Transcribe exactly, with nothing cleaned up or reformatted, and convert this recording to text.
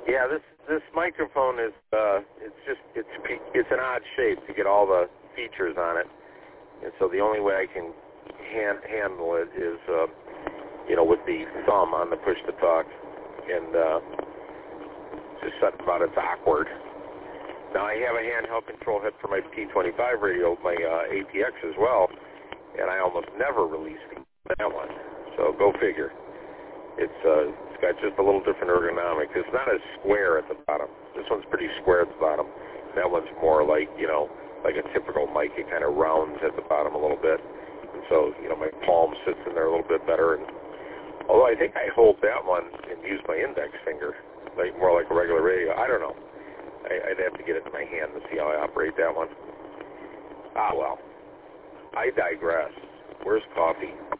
Yeah, this this microphone is uh, it's just it's it's an odd shape to get all the features on it, and so the only way I can hand, handle it is uh, you know with the thumb on the push to talk, and uh, just something about it's awkward. Now I have a handheld control head for my P twenty-five radio, my uh, A P X as well, and I almost never release that one. So go figure. It's uh, it's got just a little different ergonomics. It's not as square at the bottom. This one's pretty square at the bottom. That one's more like, you know, like a typical mic. It kind of rounds at the bottom a little bit. And so, you know, my palm sits in there a little bit better. And although I think I hold that one and use my index finger, like more like a regular radio. I don't know. I, I'd have to get it in my hand to see how I operate that one. Ah, well. I digress. Where's coffee?